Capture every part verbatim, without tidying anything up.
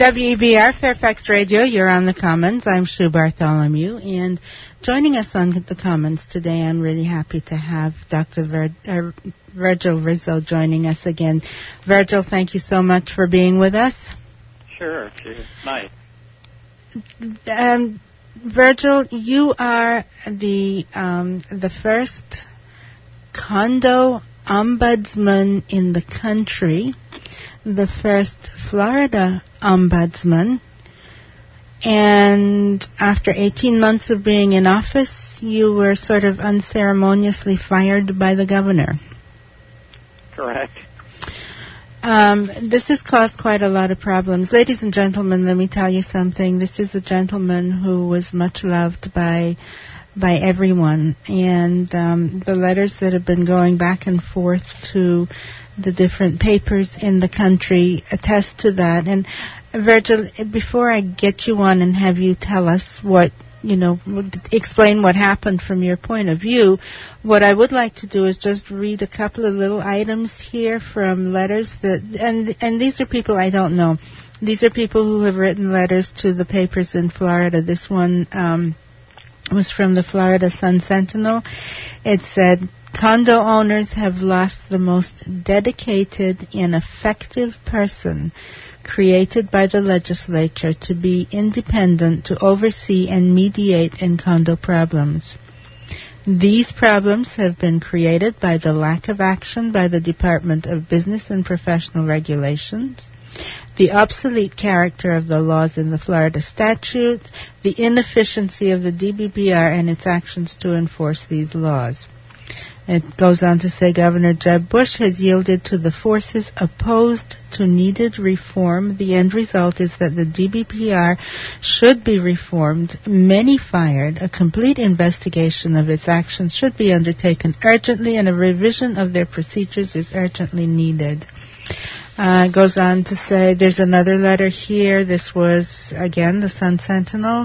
W E B R Fairfax Radio, you're on the Commons. I'm Sue Bartholomew, and joining us on the Commons today, I'm really happy to have Doctor Vir- uh, Virgil Rizzo joining us again. Virgil, thank you so much for being with us. Sure, sure. Nice. Um, Virgil, you are the um, the first condo ombudsman in the country, the first Florida ombudsman, and after eighteen months of being in office, you were sort of unceremoniously fired by the governor. Correct. Um, this has caused quite a lot of problems. Ladies and gentlemen, let me tell you something. This is a gentleman who was much loved by by everyone, and um, the letters that have been going back and forth to the different papers in the country attest to that. And Virgil, before I get you on and have you tell us what, you know, explain what happened from your point of view, what I would like to do is just read a couple of little items here from letters that, and and these are people I don't know. These are people who have written letters to the papers in Florida. This one um, was from the Florida Sun-Sentinel. It said, condo owners have lost the most dedicated and effective person created by the legislature to be independent, to oversee and mediate in condo problems. These problems have been created by the lack of action by the Department of Business and Professional Regulations, the obsolete character of the laws in the Florida statute, the inefficiency of the D B P R and its actions to enforce these laws. It goes on to say Governor Jeb Bush has yielded to the forces opposed to needed reform. The end result is that the D B P R should be reformed, many fired, a complete investigation of its actions should be undertaken urgently, and a revision of their procedures is urgently needed. Uh, goes on to say there's another letter here. This was, again, the Sun-Sentinel.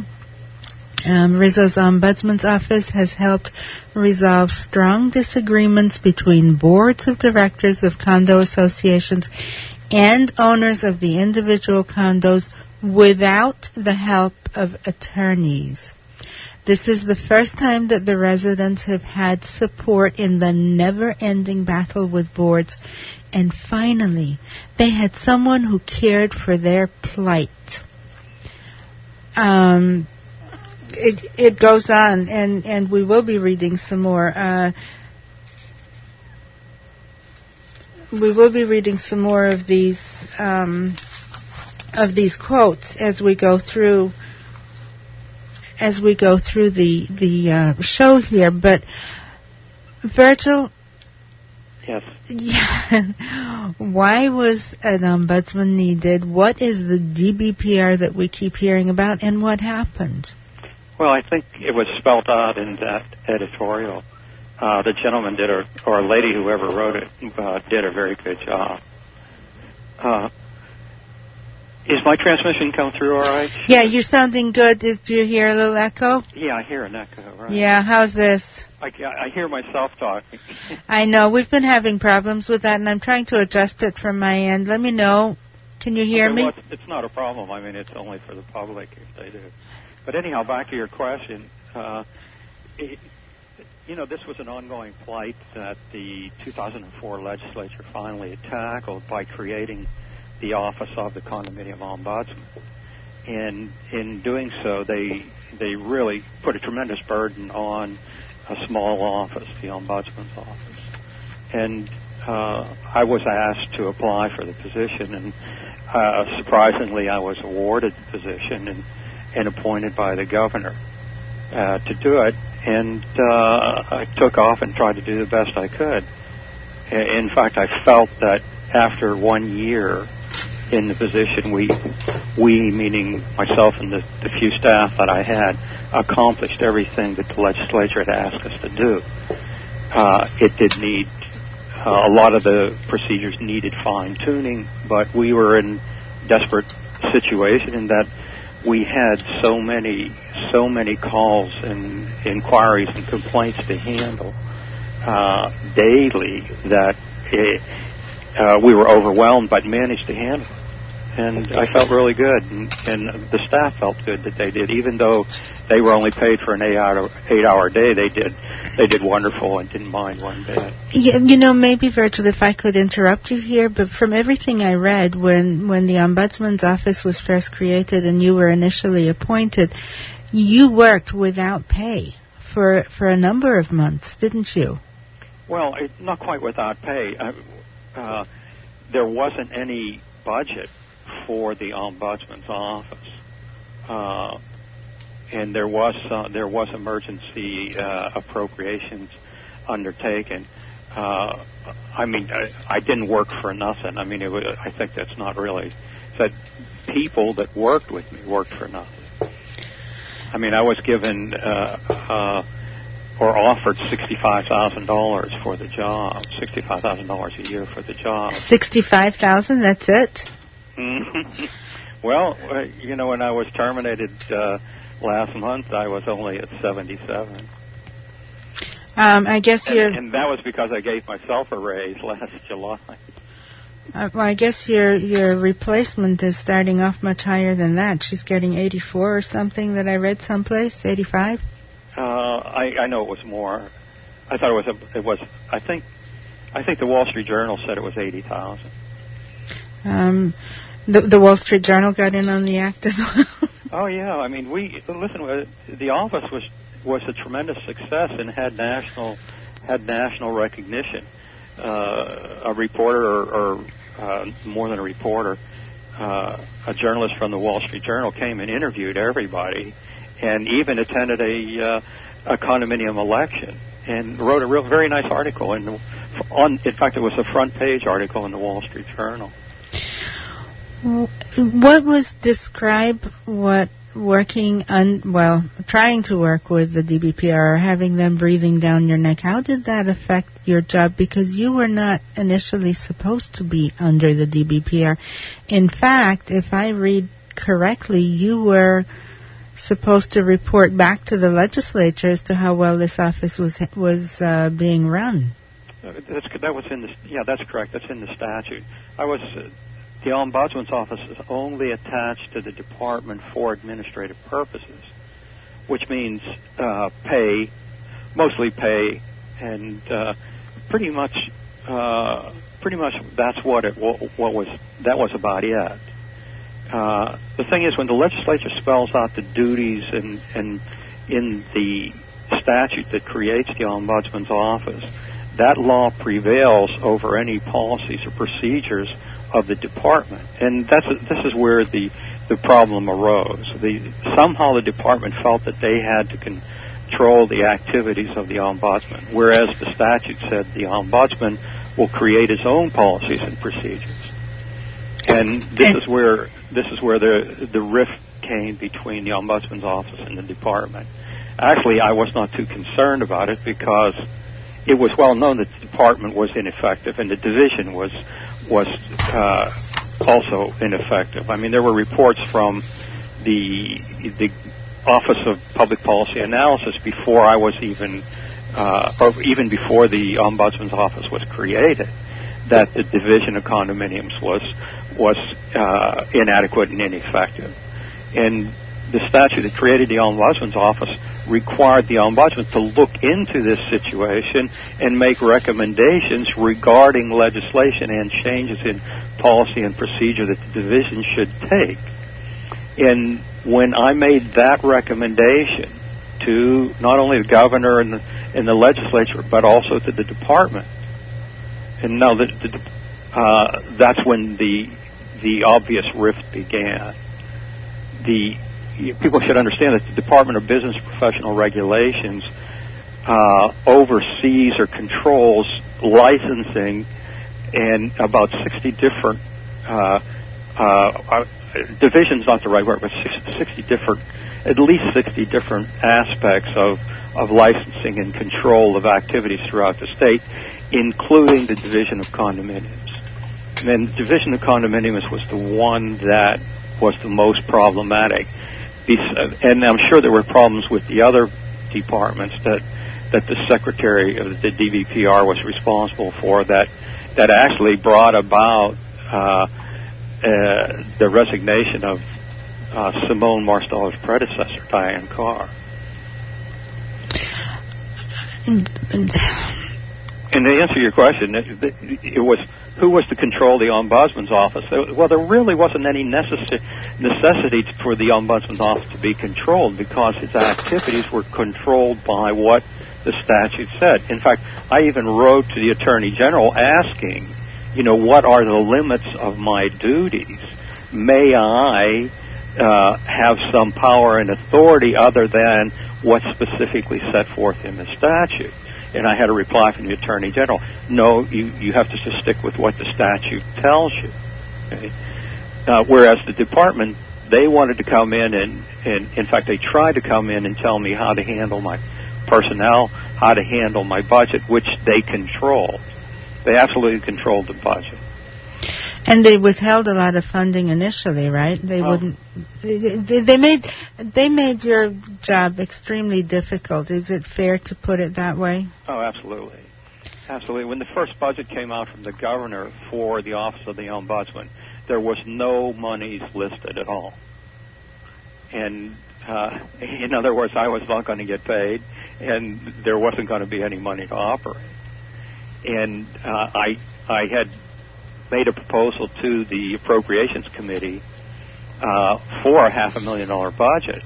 Um, Rizzo's Ombudsman's Office has helped resolve strong disagreements between boards of directors of condo associations and owners of the individual condos without the help of attorneys. This is the first time that the residents have had support in the never-ending battle with boards, and finally, they had someone who cared for their plight. Um... It, it goes on, and, and we will be reading some more. Uh, we will be reading some more of these um, of these quotes as we go through as we go through the the uh, show here. But Virgil, yes, yeah, why was an ombudsman needed? What is the D B P R that we keep hearing about, and what happened? Well, I think it was spelled out in that editorial. Uh, the gentleman did, a, or a lady, whoever wrote it, uh, did a very good job. Uh, is my transmission come through all right? Yeah, you're sounding good. Did you hear a little echo? Yeah, I hear an echo, right? Yeah, how's this? I, I hear myself talking. I know. We've been having problems with that, and I'm trying to adjust it from my end. Let me know. Can you hear okay, me? Well, it's, it's not a problem. I mean, it's only for the public if they do. But anyhow, back to your question. Uh, it, you know, this was an ongoing plight that the two thousand four legislature finally tackled by creating the Office of the Condominium Ombudsman. And in doing so, they they really put a tremendous burden on a small office, the Ombudsman's office. And uh, I was asked to apply for the position, and uh, surprisingly, I was awarded the position and, and appointed by the governor uh, to do it. And uh, I took off and tried to do the best I could. In fact, I felt that after one year in the position, we, we meaning myself and the, the few staff that I had, accomplished everything that the legislature had asked us to do. Uh, it did need, uh, a lot of the procedures needed fine-tuning, but we were in desperate situation in that we had so many, so many calls and inquiries and complaints to handle uh, daily that it, uh, we were overwhelmed, but managed to handle it. and I felt really good, and, and the staff felt good that they did, even though they were only paid for an eight-hour eight-hour day. They did they did wonderful and didn't mind one bit. Yeah, you know, maybe, Virgil, if I could interrupt you here, but from everything I read, when when the Ombudsman's office was first created and you were initially appointed, you worked without pay for for a number of months, didn't you? Well, it, not quite without pay. Uh, uh, there wasn't any budget for the Ombudsman's office, uh, and there was uh, there was emergency uh, appropriations undertaken. Uh, I mean, I, I didn't work for nothing. I mean, it was, I think that's not really that people that worked with me worked for nothing. I mean, I was given uh, uh, or offered sixty-five thousand dollars for the job, sixty-five thousand dollars a year for the job. Sixty-five thousand. That's it. Well, uh, you know, when I was terminated uh, last month, I was only at seventy-seven. Um, I guess and, you're... And that was because I gave myself a raise last July. Uh, well, I guess your your replacement is starting off much higher than that. She's getting eighty-four or something that I read someplace, eighty-five? Uh, I, I know it was more. I thought it was, a, it was, I think, I think the Wall Street Journal said it was eighty thousand. Um... The, the Wall Street Journal got in on the act as well. Oh yeah, I mean, we listen. The office was was a tremendous success and had national had national recognition. Uh, a reporter, or, or uh, more than a reporter, uh, a journalist from the Wall Street Journal came and interviewed everybody, and even attended a uh, a condominium election and wrote a real very nice article. In the, on, in fact, it was a front page article in the Wall Street Journal. What was describe what working on, well, trying to work with the D B P R, or having them breathing down your neck, how did that affect your job? Because you were not initially supposed to be under the D B P R. In fact, if I read correctly, you were supposed to report back to the legislature as to how well this office was was uh, being run. That's, that was in the, yeah, that's correct. That's in the statute. I was... Uh, The Ombudsman's office is only attached to the department for administrative purposes, which means uh, pay, mostly pay, and uh, pretty much, uh, pretty much that's what it what was. That was about it. Uh, the thing is, when the legislature spells out the duties and and in the statute that creates the Ombudsman's office, that law prevails over any policies or procedures of the department, and that's this is where the the problem arose. The somehow the department felt that they had to control the activities of the ombudsman, whereas the statute said the ombudsman will create his own policies and procedures. And this is where this is where the the rift came between the ombudsman's office and the department. Actually, I was not too concerned about it because it was well known that the department was ineffective and the division was was uh, also ineffective. I mean, there were reports from the the Office of Public Policy Analysis before I was even, uh, or even before the Ombudsman's office was created, that the division of condominiums was was uh, inadequate and ineffective. And the statute that created the Ombudsman's office required the Ombudsman to look into this situation and make recommendations regarding legislation and changes in policy and procedure that the division should take. And when I made that recommendation to not only the governor and the, and the legislature, but also to the department, and now the, the, uh, that's when the the obvious rift began. The People should understand that the Department of Business Professional Regulations uh, oversees or controls licensing in about sixty different uh, uh, divisions, not the right word, but sixty different, at least sixty different aspects of, of licensing and control of activities throughout the state, including the Division of Condominiums. And then the Division of Condominiums was the one that was the most problematic. And I'm sure there were problems with the other departments that that the secretary of the D B P R was responsible for that that actually brought about uh, uh, the resignation of uh, Simone Marstello's predecessor, Diane Carr. And to answer your question, it, it was who was to control the Ombudsman's office? Well, there really wasn't any necess- necessity for the Ombudsman's office to be controlled because its activities were controlled by what the statute said. In fact, I even wrote to the Attorney General asking, you know, what are the limits of my duties? May I uh, have some power and authority other than what's specifically set forth in the statute? And I had a reply from the Attorney General, no, you, you have to just stick with what the statute tells you. Okay? Uh, whereas the department, they wanted to come in and, and, in fact, they tried to come in and tell me how to handle my personnel, how to handle my budget, which they controlled. They absolutely controlled the budget. And they withheld a lot of funding initially, right? They oh. wouldn't. They, they made they made your job extremely difficult. Is it fair to put it that way? Oh, absolutely, absolutely. When the first budget came out from the governor for the Office of the Ombudsman, there was no monies listed at all. And uh, in other words, I was not going to get paid, and there wasn't going to be any money to operate. And uh, I I had made a proposal to the Appropriations Committee uh, for a half a million dollar budget.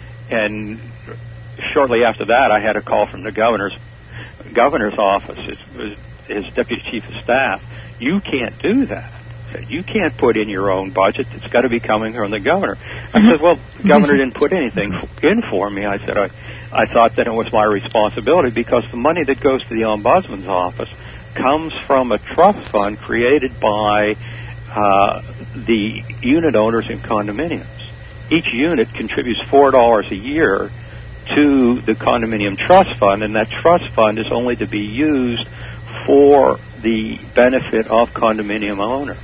And shortly after that, I had a call from the governor's governor's office, his, his deputy chief of staff. You can't do that. You can't put in your own budget. It's got to be coming from the governor. I said, well, the governor didn't put anything in for me. I said, I, I thought that it was my responsibility because the money that goes to the Ombudsman's office comes from a trust fund created by uh, the unit owners in condominiums. Each unit contributes four dollars a year to the condominium trust fund, and that trust fund is only to be used for the benefit of condominium owners.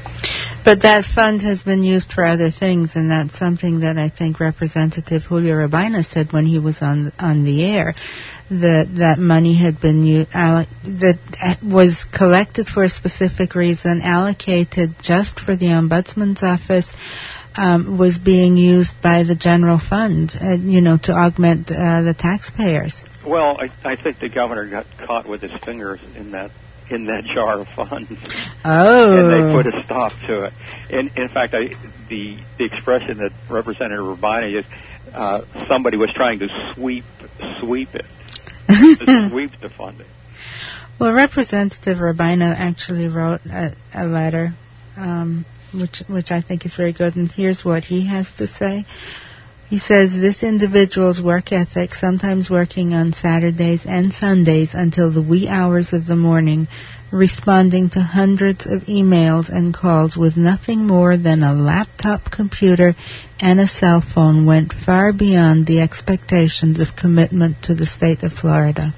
But that fund has been used for other things, and that's something that I think Representative Julio Robina said when he was on on the air. That that money had been u- alloc- that was collected for a specific reason, allocated just for the Ombudsman's office, um, was being used by the general fund, uh, you know, to augment uh, the taxpayers. Well, I, I think the governor got caught with his fingers in that in that jar of funds. Oh. And they put a stop to it. And in fact, I, the the expression that Representative Robina used, uh, somebody was trying to sweep sweep it. to sweep the funding. Well, Representative Robina actually wrote a, a letter, um, which which I think is very good, and here's what he has to say. He says, this individual's work ethic, sometimes working on Saturdays and Sundays until the wee hours of the morning, responding to hundreds of emails and calls with nothing more than a laptop computer and a cell phone, went far beyond the expectations of commitment to the state of Florida.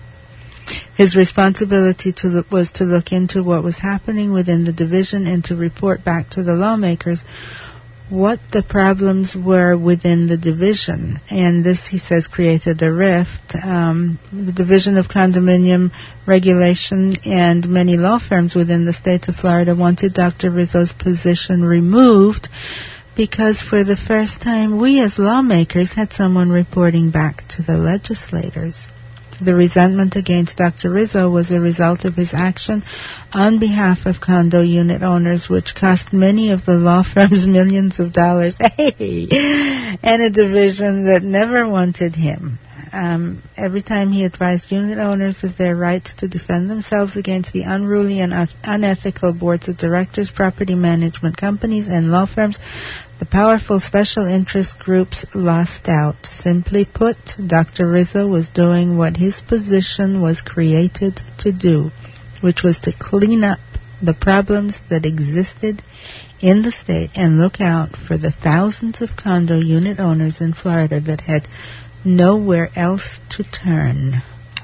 His responsibility to look, was to look into what was happening within the division and to report back to the lawmakers what the problems were within the division. And this, he says, created a rift. Um, the Division of Condominium Regulation and many law firms within the state of Florida wanted Doctor Rizzo's position removed because for the first time we as lawmakers had someone reporting back to the legislators. The resentment against Doctor Rizzo was a result of his action on behalf of condo unit owners, which cost many of the law firms millions of dollars, hey, and a division that never wanted him. Um, every time he advised unit owners of their rights to defend themselves against the unruly and un- unethical boards of directors, property management companies, and law firms, the powerful special interest groups lost out. Simply put, Doctor Rizzo was doing what his position was created to do, which was to clean up the problems that existed in the state and look out for the thousands of condo unit owners in Florida that had nowhere else to turn.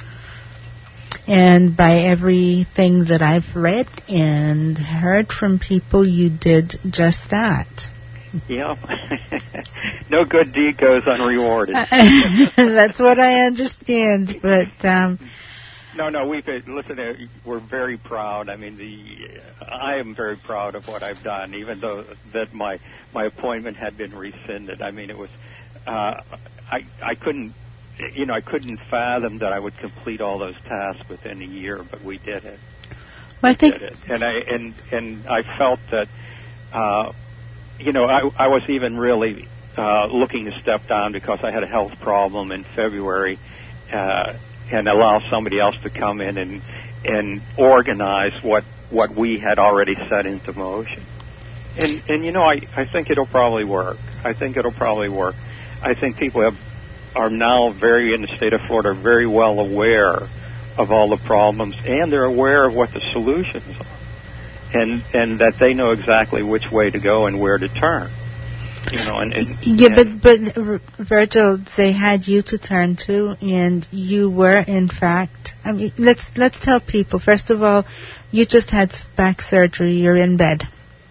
And by everything that I've read and heard from people, you did just that. Yeah. No good deed goes unrewarded. That's what I understand. But um, No, no, we've listen. Uh, we're very proud. I mean, the I am very proud of what I've done, even though that my my appointment had been rescinded. I mean, it was uh, I I couldn't you know I couldn't fathom that I would complete all those tasks within a year, but we did it. Well, I think, did it. and I and and I felt that uh, you know I I was even really uh, looking to step down because I had a health problem in February. Uh, and allow somebody else to come in and and organize what what we had already set into motion. And and you know, I, I think it'll probably work. I think it'll probably work. I think people have are now very in the state of Florida very well aware of all the problems, and they're aware of what the solutions are, and and that they know exactly which way to go and where to turn. You know, and, and yeah, and but but Virgil, they had you to turn to, and you were, in fact. I mean, let's let's tell people. First of all, you just had back surgery. You're in bed,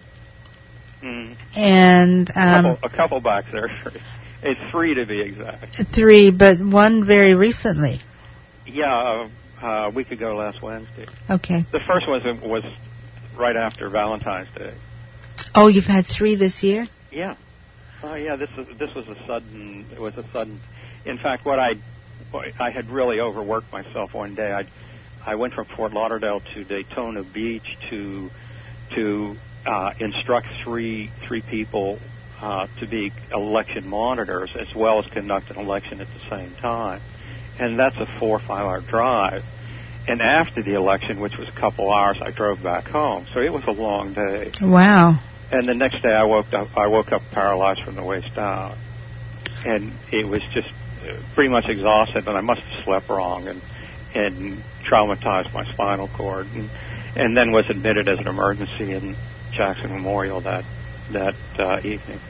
mm, and um, a, couple, a couple back surgeries. It's three to be exact. Three, but one very recently. Yeah, uh, a week ago last Wednesday. Okay. The first one was right after Valentine's Day. Oh, you've had three this year? Yeah. Oh yeah, this was this was a sudden. It was a sudden. In fact, what I I had really overworked myself one day. I I went from Fort Lauderdale to Daytona Beach to to uh, instruct three three people uh, to be election monitors as well as conduct an election at the same time, and that's a four or five hour drive. And after the election, which was a couple hours, I drove back home. So it was a long day. Wow. And the next day, I woke up. I woke up paralyzed from the waist down, and it was just pretty much exhausted. And I must have slept wrong and and traumatized my spinal cord, and and then was admitted as an emergency in Jackson Memorial that that uh, evening.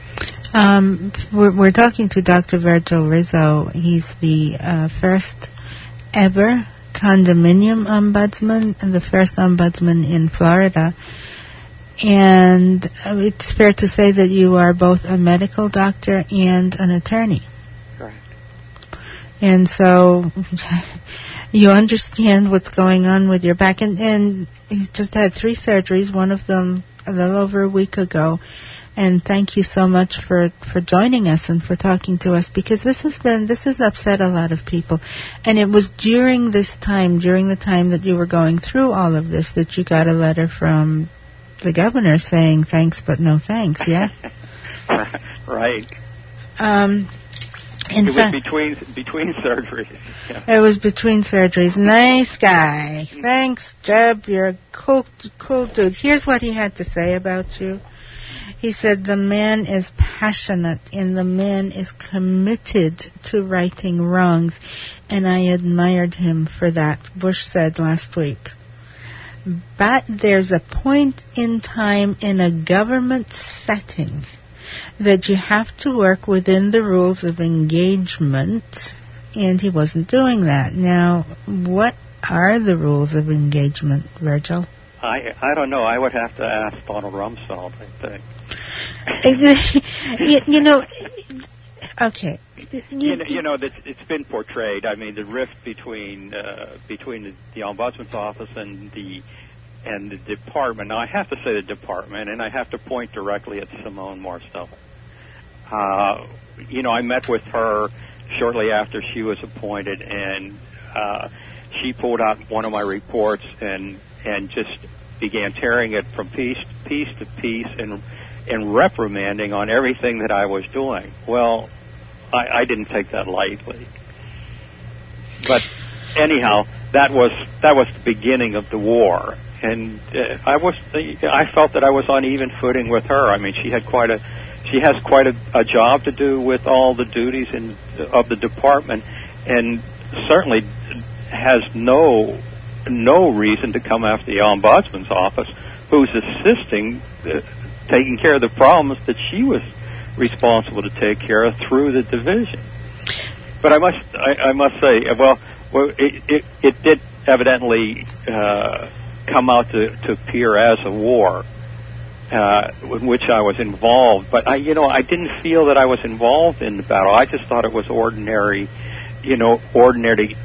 Um, we're, we're talking to Doctor Virgil Rizzo. He's the uh, first ever condominium ombudsman and the first ombudsman in Florida. And it's fair to say that you are both a medical doctor and an attorney. Correct. And so you understand what's going on with your back. And, and he's just had three surgeries, one of them a little over a week ago. And thank you so much for, for joining us and for talking to us, because this has been, this has upset a lot of people. And it was during this time, during the time that you were going through all of this, that you got a letter from the governor saying thanks but no thanks, yeah? Right. Um, in it fact, was between between surgeries. Yeah. It was between surgeries. Nice guy. Thanks, Jeb. You're a cool, cool dude. Here's what he had to say about you. He said the man is passionate and the man is committed to righting wrongs, and I admired him for that, Bush said last week. But there's a point in time in a government setting that you have to work within the rules of engagement, and he wasn't doing that. Now, what are the rules of engagement, Virgil? I I don't know. I would have to ask Donald Rumsfeld, I think. you, you know, okay. You, you know, you know that it's been portrayed. I mean, the rift between uh, between the, the ombudsman's office and the and the department. Now, I have to say the department, and I have to point directly at Simone Marsteller. Uh, you know, I met with her shortly after she was appointed, and uh, she pulled out one of my reports and and just began tearing it from piece piece to piece and and reprimanding on everything that I was doing. Well, I, I didn't take that lightly. But anyhow, that was that was the beginning of the war, and uh, I was I felt that I was on even footing with her. I mean, she had quite a she has quite a, a job to do with all the duties in, of the department, and certainly has no no reason to come after the ombudsman's office, who's assisting, uh, taking care of the problems that she was responsible to take care of through the division. But I must I, I must say, well, well it, it, it did evidently uh, come out to, to appear as a war uh, in which I was involved. But I, you know, I didn't feel that I was involved in the battle. I just thought it was ordinary, you know, ordinary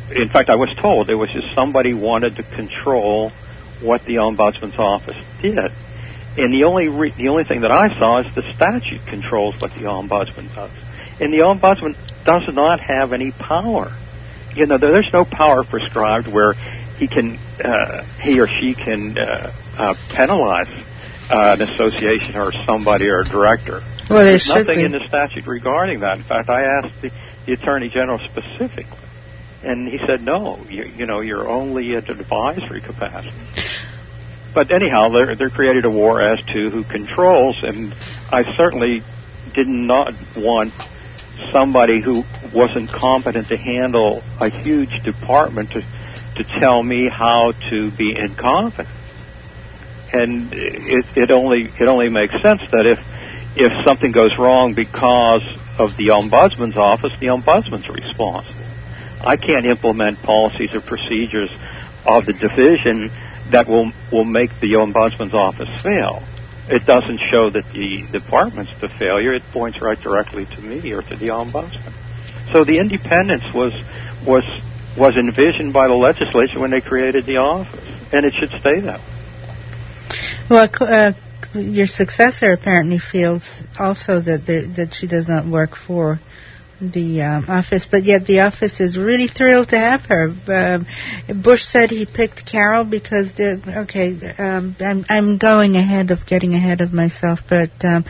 in fact, I was told it was just somebody wanted to control what the ombudsman's office did. And the only re- the only thing that I saw is the statute controls what the ombudsman does. And the ombudsman does not have any power. You know, there, there's no power prescribed where he can, uh, he or she can uh, uh, penalize uh, an association or somebody or a director. Well, there's there nothing be. in the statute regarding that. In fact, I asked the, the Attorney General specifically, and he said, no, you, you know, you're only at an advisory capacity. But anyhow, they're, they're created a war as to who controls, and I certainly did not want somebody who wasn't competent to handle a huge department to to tell me how to be incompetent. And it, it only it only makes sense that if if something goes wrong because of the ombudsman's office, the ombudsman's responsible. I can't implement policies or procedures of the division that will will make the ombudsman's office fail. It doesn't show that the department's the failure. It points right directly to me or to the ombudsman. So the independence was was was envisioned by the legislature when they created the office, and it should stay that way. Well, uh, your successor apparently feels also that there, that she does not work for the um, office, but yet the office is really thrilled to have her. Um, Bush said he picked Carol because, the, okay, um, I'm, I'm going ahead of getting ahead of myself, but um,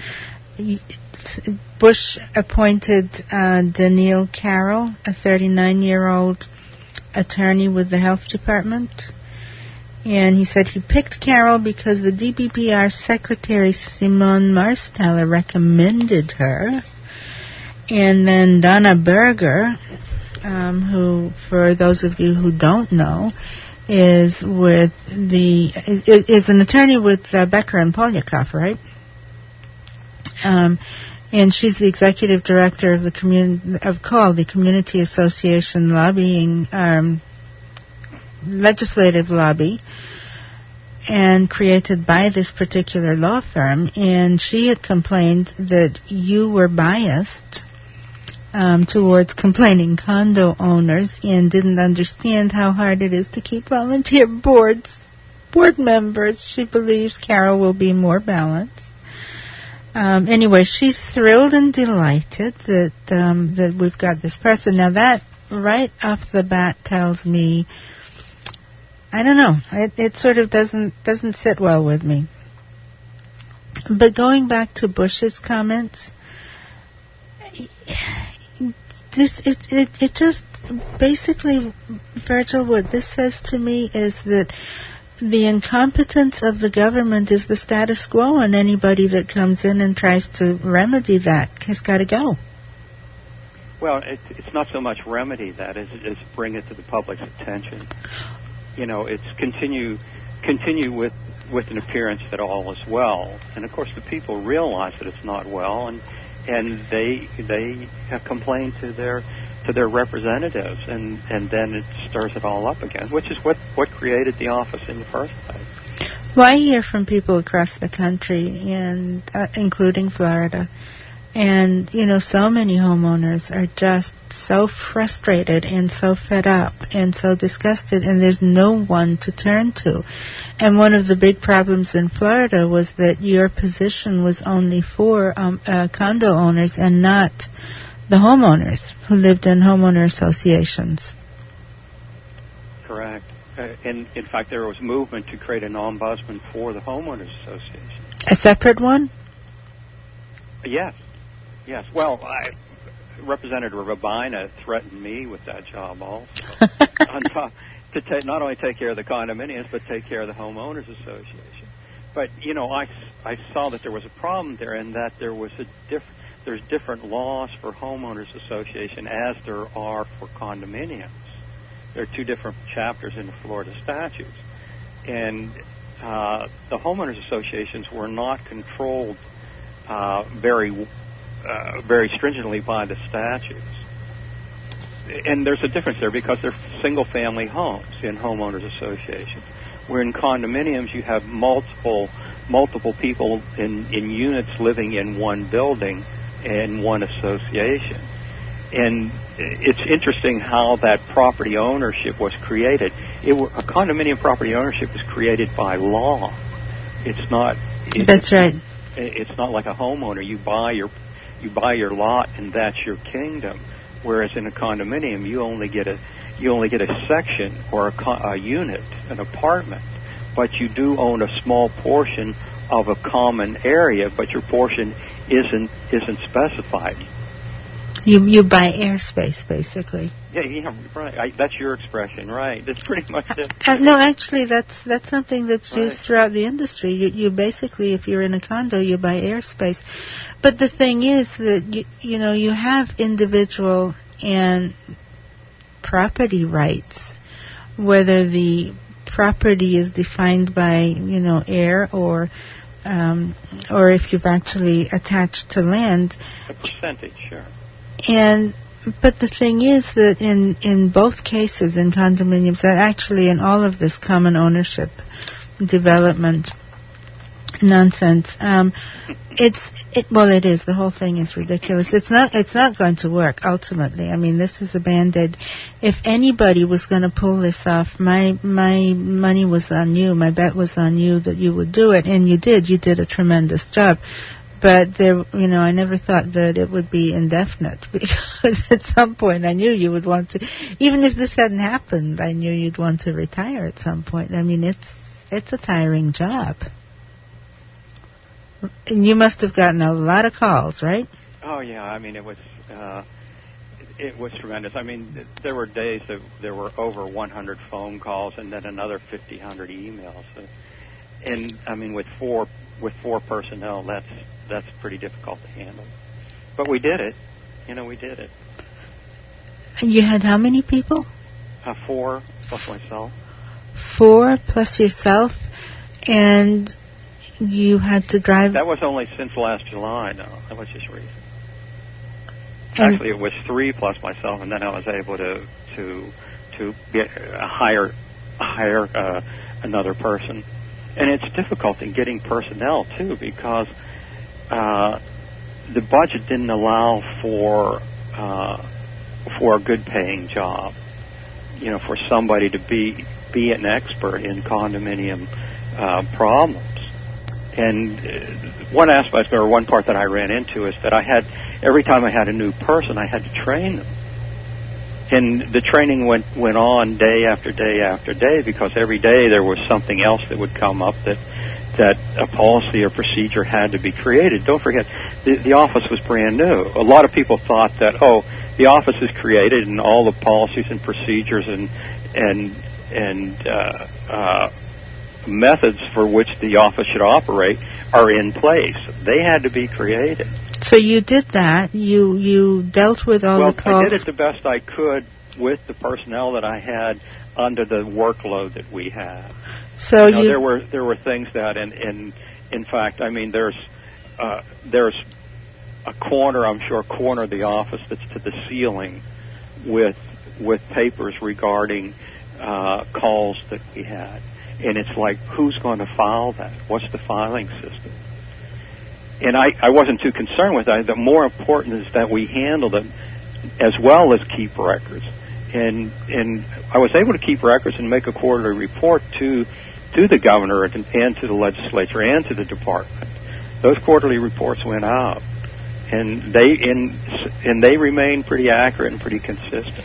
Bush appointed uh, Danielle Carroll, a thirty-nine-year-old attorney with the health department. And he said he picked Carol because the D B P R secretary, Simone Marsteller, recommended her. And then Donna Berger, um, who, for those of you who don't know, is with the is, is an attorney with uh, Becker and Polyakov, right? Um, and she's the executive director of the commun- of C A L, the Community Association Lobbying um, Legislative Lobby, and created by this particular law firm. And she had complained that you were biased Um, towards complaining condo owners and didn't understand how hard it is to keep volunteer boards, board members. She believes Carol will be more balanced. Um, anyway, she's thrilled and delighted that um, that we've got this person. Now that right off the bat tells me, I don't know, it, it sort of doesn't doesn't sit well with me. But going back to Bush's comments, This it, it it just basically, Virgil, what this says to me is that the incompetence of the government is the status quo, and anybody that comes in and tries to remedy that has got to go. Well, it, it's not so much remedy that as it is bring it to the public's attention. You know, it's continue continue with with an appearance that all is well, and of course the people realize that it's not well, and. And they they have complained to their to their representatives, and, and then it stirs it all up again, which is what, what created the office in the first place. Well, I hear from people across the country, and uh, including Florida, and you know, so many homeowners are just so frustrated and so fed up and so disgusted, and there's no one to turn to. And one of the big problems in Florida was that your position was only for um, uh, condo owners and not the homeowners who lived in homeowner associations. Correct. Uh, in, in fact, there was movement to create an ombudsman for the homeowners association. A separate one? Yes. Yes. Well, I, Representative Rabina threatened me with that job also. On top, to ta- not only take care of the condominiums, but take care of the homeowners association. But, you know, I, I saw that there was a problem there, and that there was a diff- there's different laws for homeowners association as there are for condominiums. There are two different chapters in the Florida statutes. And uh, the homeowners associations were not controlled uh, very uh, very stringently by the statutes. And there's a difference there because they're single-family homes in homeowners associations, where in condominiums you have multiple multiple people in, in units living in one building in one association. and it's interesting how that property ownership was created. It were, a condominium property ownership was created by law. It's not. It, That's right. It's not like a homeowner. You buy your you buy your lot, and that's your kingdom. Whereas in a condominium, you only get a you only get a section or a, co- a unit, an apartment, but you do own a small portion of a common area, but your portion isn't isn't specified. You you buy airspace, basically. Yeah, yeah, right. I, that's your expression, right? That's pretty much it. Uh, no, actually, that's that's something that's Right. used throughout the industry. You, you basically, if you're in a condo, you buy airspace. But the thing is that you you know you have individual and property rights, whether the property is defined by you know air or um, or if you've actually attached to land. A percentage, sure. And but the thing is that in, in both cases, in condominiums, and actually in all of this common ownership development nonsense, um, it's it well, it is. The whole thing is ridiculous. It's not it's not going to work ultimately. I mean, this is a band-aid. If anybody was going to pull this off, my my money was on you. My bet was on you that you would do it, and you did. You did a tremendous job. But there, you know, I never thought that it would be indefinite, because at some point I knew you would want to. Even if this hadn't happened, I knew you'd want to retire at some point. I mean, it's it's a tiring job. And you must have gotten a lot of calls, right? Oh yeah, I mean it was uh, it, it was tremendous. I mean th- there were days that there were over one hundred phone calls and then another fifty, one hundred emails. Uh, and I mean with four with four personnel, that's that's pretty difficult to handle. But we did it. You know, we did it. And you had how many people? Uh, four plus myself. Four plus yourself, and you had to drive. That was only since last July. No, that was just recent. And Actually, it was three plus myself, and then I was able to to to get a hire hire uh, another person. And it's difficult in getting personnel too, because uh, the budget didn't allow for uh, for a good paying job. You know, for somebody to be be an expert in condominium uh, problems. And uh, one aspect or one part that I ran into is that I had every time I had a new person, I had to train them. And the training went went on day after day after day, because every day there was something else that would come up that that a policy or procedure had to be created. Don't forget, the, the office was brand new. A lot of people thought that, oh, the office is created and all the policies and procedures and and and uh, uh, methods for which the office should operate are in place. They had to be created. so you did that. You you dealt with all Well, the calls. I did it the best I could with the personnel that I had under the workload that we had. So you know, you there were there were things that, and in in fact, I mean, there's uh, there's a corner, I'm sure, a corner of the office that's to the ceiling with with papers regarding uh, calls that we had, and it's like, who's going to file that? What's the filing system? And I, I wasn't too concerned with that. The more important is that we handle them as well as keep records. And and I was able to keep records and make a quarterly report to to the governor and, and to the legislature and to the department. Those quarterly reports went out, and they and and they remain pretty accurate and pretty consistent.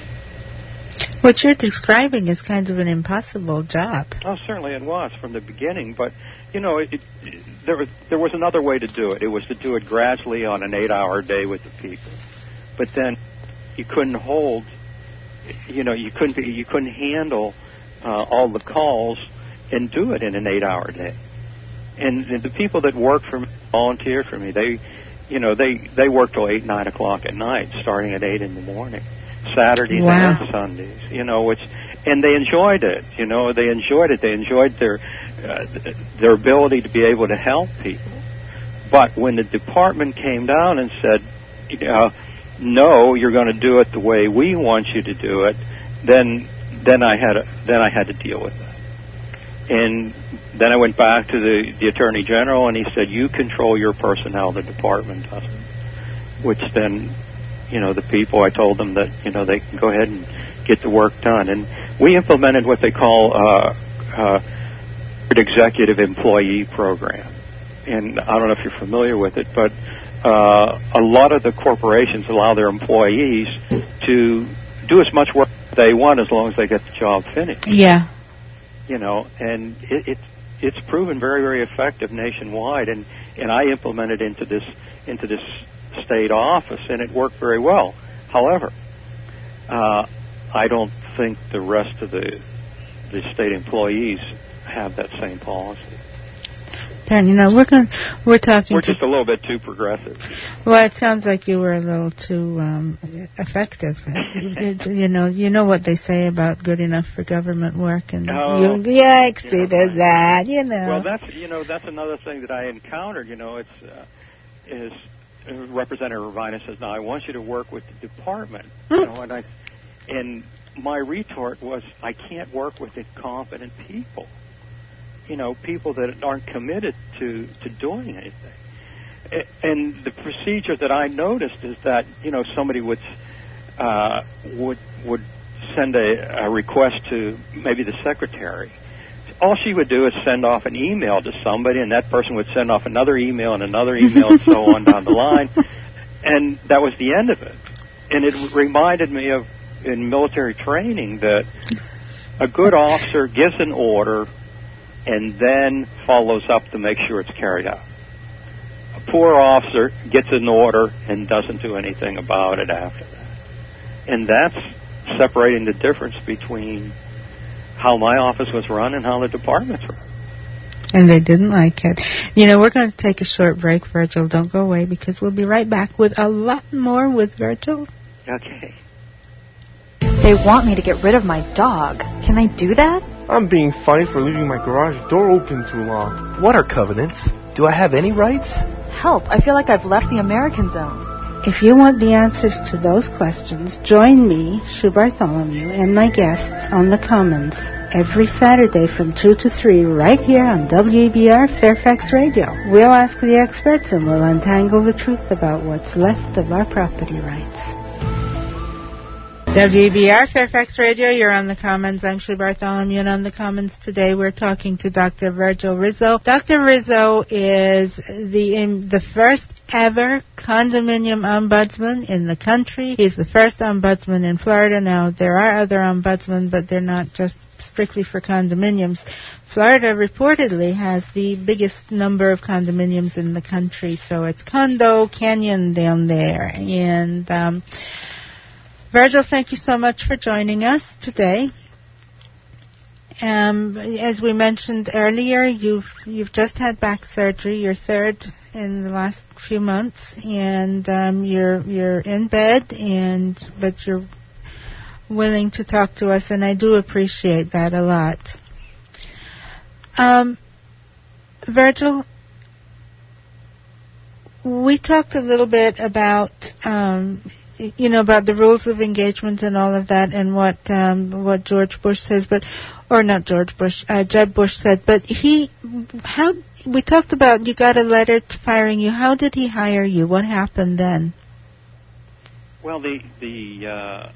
what you're describing is kind of an impossible job. Oh, certainly it was from the beginning, but you know, it, it, there was there was another way to do it. It was to do it gradually on an eight-hour day with the people, but then you couldn't hold. You know, you couldn't be, you couldn't handle uh, all the calls and do it in an eight-hour day. And, and the people that worked for me, volunteered for me, they, you know, they they worked till eight, nine o'clock at night, starting at eight in the morning, Saturdays Wow. and Sundays. You know, which, and they enjoyed it. You know, they enjoyed it. They enjoyed their uh, their ability to be able to help people. But when the department came down and said, you know, no, you're going to do it the way we want you to do it, then then I had a, then I had to deal with that. And then I went back to the, the Attorney General, and he said, you control your personnel, the department doesn't. Which then you know, the people. I told them that, you know, they can go ahead and get the work done. And we implemented what they call uh, uh, executive employee program. And I don't know if you're familiar with it, but uh, a lot of the corporations allow their employees to do as much work as they want as long as they get the job finished. Yeah. You know, and it, it's it's proven very, very effective nationwide. And, and I implemented into this into this state office, and it worked very well. However, uh, I don't think the rest of the the state employees have that same policy. Darn, you know, we're going, we're talking. We're to, just a little bit too progressive. Well, it sounds like you were a little too um, effective. you, you know, you know what they say about good enough for government work, and oh, you, yeah, exceeded you know, that. You know. Well, that's you know that's another thing that I encountered. You know, it's uh, is uh, Representative Ravina says, "Now I want you to work with the department." You know, and I and my retort was, "I can't work with incompetent people. You know, people that aren't committed to, to doing anything." And the procedure that I noticed is that, you know, somebody would uh, would would send a, a request to maybe the secretary. All she would do is send off an email to somebody, and that person would send off another email and another email and so on down the line. And that was the end of it. And it reminded me of, in military training, that a good officer gives an order and then follows up to make sure it's carried out. A poor officer gets an order and doesn't do anything about it after that. And that's separating the difference between how my office was run and how the department's run. And they didn't like it. You know, we're going to take a short break, Virgil. Don't go away, because we'll be right back with a lot more with Virgil. Okay. They want me to get rid of my dog. Can I do that? I'm being fined for leaving my garage door open too long. What are covenants? Do I have any rights? Help, I feel like I've left the American zone. If you want the answers to those questions, join me, Sue Bartholomew, and my guests on the Commons every Saturday from two to three right here on W A B R Fairfax Radio. We'll ask the experts and we'll untangle the truth about what's left of our property rights. W A B R Fairfax Radio, you're on the Commons. I'm Sue Bartholomew, and on the Commons today we're talking to Doctor Virgil Rizzo. Doctor Rizzo is the in, the first ever condominium ombudsman in the country. He's the first ombudsman in Florida. Now, there are other ombudsmen, but they're not just strictly for condominiums. Florida reportedly has the biggest number of condominiums in the country, so it's Condo Canyon down there. And um Virgil, thank you so much for joining us today. Um, as we mentioned earlier, you've you've just had back surgery, your third in the last few months, and um, you're you're in bed, and but you're willing to talk to us, and I do appreciate that a lot. Um, Virgil, we talked a little bit about. Um, you know, about the rules of engagement and all of that, and what um, what George Bush says, but or not George Bush, uh, Jeb Bush said. But he, how we talked about you got a letter firing you. How did he hire you? What happened then? Well, the the uh,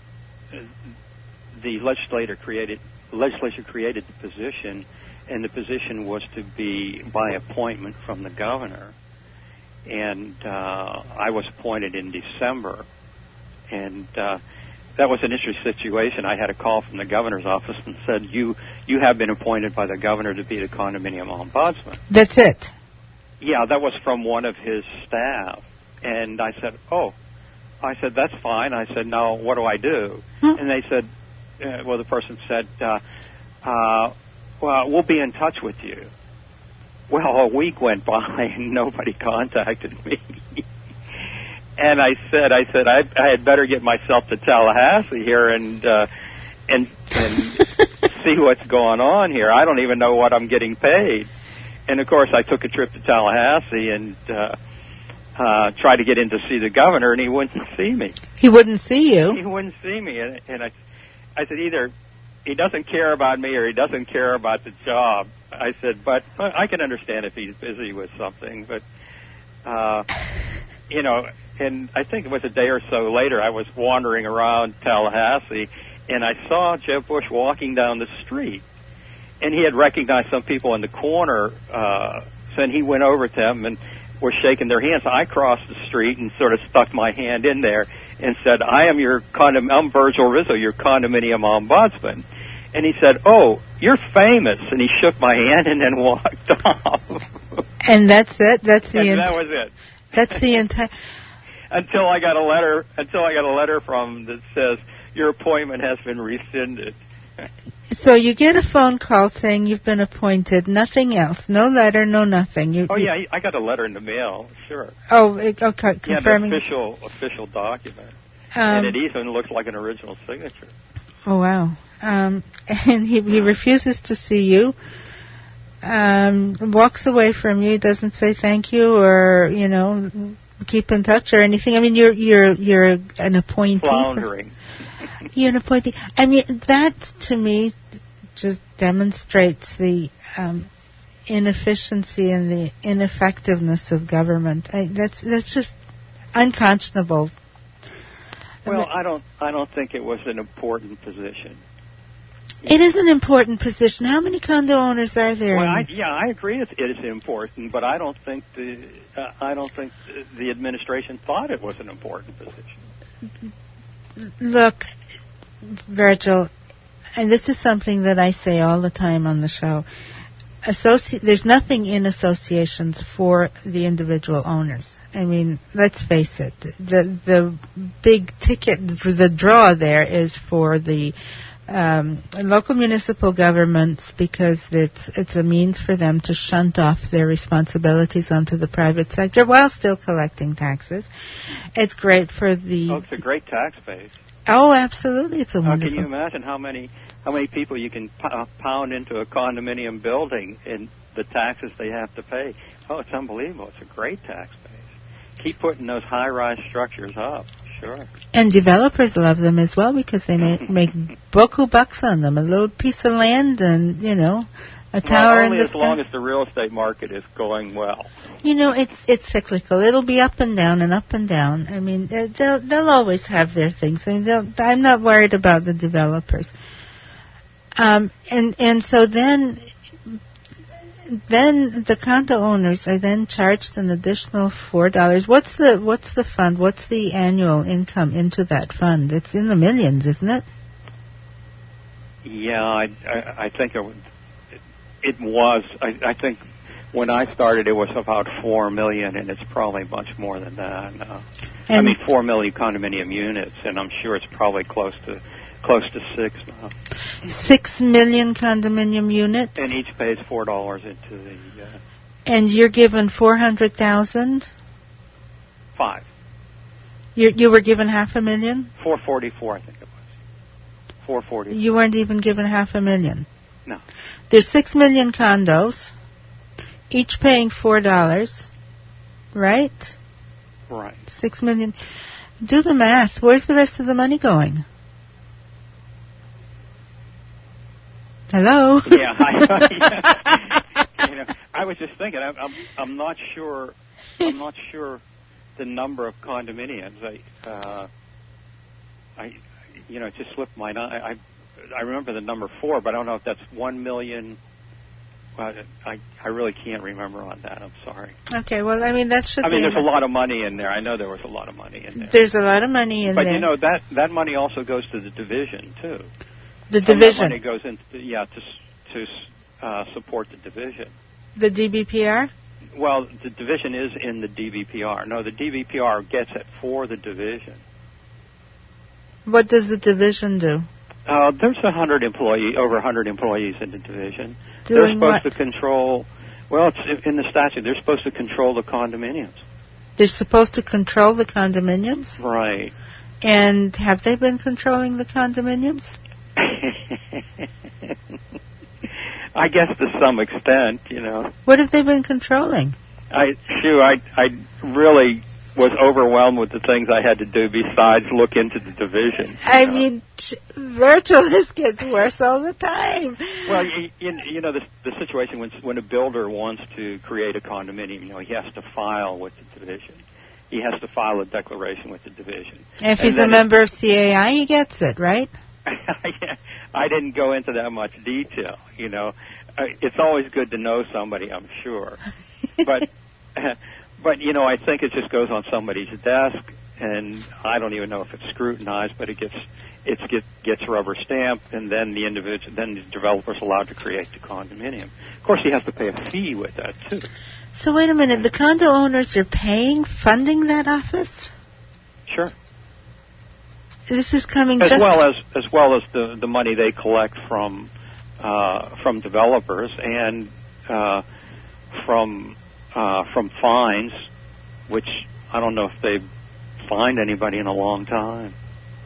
the legislator created legislature created the position, and the position was to be by appointment from the governor. And uh, I was appointed in December, and uh, that was an interesting situation. I had a call from the governor's office and said, you you have been appointed by the governor to be the condominium ombudsman. That's it? Yeah, that was from one of his staff. And I said, oh, I said, that's fine. I said, now what do I do? Hmm. And they said, uh, well, the person said, uh, uh, well, we'll be in touch with you. Well, a week went by and nobody contacted me. And I said, I said, I, I had better get myself to Tallahassee here and uh, and and see what's going on here. I don't even know what I'm getting paid. And of course, I took a trip to Tallahassee and uh, uh, tried to get in to see the governor, and he wouldn't see me. He wouldn't see you. He wouldn't see me, and, and I, I said either he doesn't care about me or he doesn't care about the job. I said, but I can understand if he's busy with something, but, uh, you know, and I think it was a day or so later, I was wandering around Tallahassee, and I saw Jeb Bush walking down the street. And he had recognized some people in the corner, uh, so he went over to them and was shaking their hands. I crossed the street and sort of stuck my hand in there and said, I am your condom- I'm Virgil Rizzo, your condominium ombudsman. And he said, oh, you're famous. And he shook my hand and then walked off. And that's it? That's the and ent- that was it. That's the entire... until I got a letter, until I got a letter from him that says, your appointment has been rescinded. So you get a phone call saying you've been appointed, nothing else, no letter, no nothing. You, oh, yeah, I got a letter in the mail, sure. Oh, it, okay, confirming. Yeah, an official, official document. Um, and it even looks like an original signature. Oh, wow. Um, and he, he refuses to see you, um, walks away from you, doesn't say thank you or, you know, keep in touch or anything. I mean, you're you're you're an appointee. Floundering. For, you're an appointee. I mean, that to me just demonstrates the um, inefficiency and the ineffectiveness of government. I, that's that's just unconscionable. Well, I don't I don't think it was an important position. It is an important position. How many condo owners are there? Well, I, yeah, I agree it is important, but I don't think the uh, I don't think the administration thought it was an important position. Look, Virgil, and this is something that I say all the time on the show. Associ- there's nothing in associations for the individual owners. I mean, let's face it. The the big ticket, the draw there is for the um, local municipal governments because it's it's a means for them to shunt off their responsibilities onto the private sector while still collecting taxes. It's great for the. Oh, it's a great tax base. Oh, absolutely! It's a uh, wonderful. Can you imagine how many how many people you can p- pound into a condominium building and the taxes they have to pay? Oh, it's unbelievable! It's a great tax base. Keep putting those high-rise structures up. Sure. And developers love them as well because they make, make beaucoup bucks on them. A little piece of land and, you know, a tower well, in only the as sky. long as the real estate market is going well. You know, it's it's cyclical. It'll be up and down and up and down. I mean, they'll they'll always have their things. I mean, they'll, I'm not worried about the developers. Um, and and so then. Then the condo owners are then charged an additional four dollars. What's the what's the fund? What's the annual income into that fund? It's in the millions, isn't it? Yeah, I I, I think it, it was. I, I think when I started, it was about four million, and it's probably much more than that now. I mean, four million condominium units, and I'm sure it's probably close to close to six now. Six million condominium units, and each pays four dollars into the. Uh, and you're given four hundred thousand. Five. You you were given half a million. Four forty-four, I think it was. Four forty. You weren't even given half a million. No. There's six million condos, each paying four dollars, right? Right. Six million. Do the math. Where's the rest of the money going? Hello. Yeah, I, yeah. You know, I was just thinking. I'm, I'm, I'm not sure. I'm not sure the number of condominiums. I, uh, I, you know, it just slipped my mind. I, I remember the number four, but I don't know if that's one million. Well, I, I really can't remember on that. I'm sorry. Okay. Well, I mean that should. I mean, be there's a lot of money in there. I know there was a lot of money in there. There's a lot of money in but, there. But you know that that money also goes to the division too. The Some division. That money goes into yeah to to uh, support the division. The D B P R. Well, the division is in the D B P R. No, the D B P R gets it for the division. What does the division do? Uh, there's a hundred employee, over a hundred employees in the division. Doing they're supposed what? to control. Well, it's in the statute. They're supposed to control the condominiums. They're supposed to control the condominiums. Right. And have they been controlling the condominiums? I guess to some extent, you know. What have they been controlling? I sure I I really was overwhelmed with the things I had to do besides look into the division. I know. mean, virtual this gets worse all the time. Well, you, you, you know, the, the situation when when a builder wants to create a condominium, you know, he has to file with the division. he has to file a declaration with the division. If and he's a member of C A I, he gets it, right? I didn't go into that much detail, you know. Uh, it's always good to know somebody, I'm sure. But, but you know, I think it just goes on somebody's desk, and I don't even know if it's scrutinized, but it gets it get, gets rubber stamped, and then the individual, then the developer's allowed to create the condominium. Of course, he has to pay a fee with that too. So wait a minute, the condo owners are paying, funding that office? Sure. This is coming as just well as as well as the the money they collect from uh, from developers and uh, from uh, from fines, which I don't know if they've fined anybody in a long time.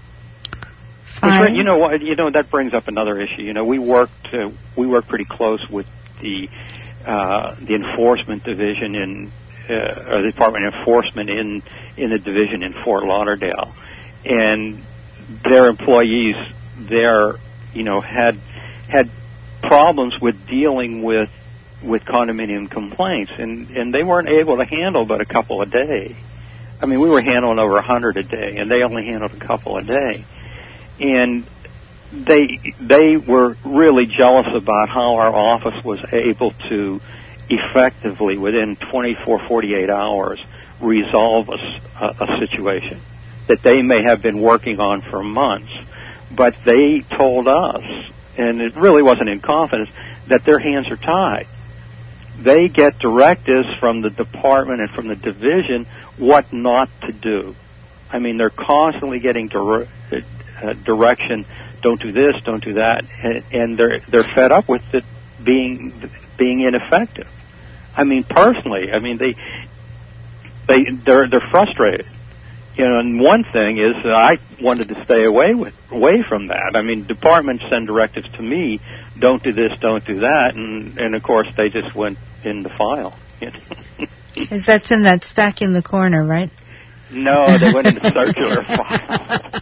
Which, you know what? You know that brings up another issue. You know, we worked uh, we work pretty close with the uh, the enforcement division in uh, or the Department of Enforcement in in the division in Fort Lauderdale. And their employees there, you know, had had problems with dealing with with condominium complaints, and and they weren't able to handle but a couple a day. I mean, we were handling over a hundred a day, and they only handled a couple a day. And they they were really jealous about how our office was able to effectively, within twenty-four, forty-eight hours, resolve a, a, a situation that they may have been working on for months. But they told us, and it really wasn't in confidence, that their hands are tied. They get directives from the department and from the division what not to do. I mean, they're constantly getting dire- uh, direction, don't do this, don't do that, and, and they're they're fed up with it being being ineffective. I mean, personally, I mean, they they they're they're frustrated. You know, and one thing is that I wanted to stay away with away from that. I mean, departments send directives to me, don't do this, don't do that, and and of course they just went in the file. You know? That's in that stack in the corner, right? No, they went in the circular file.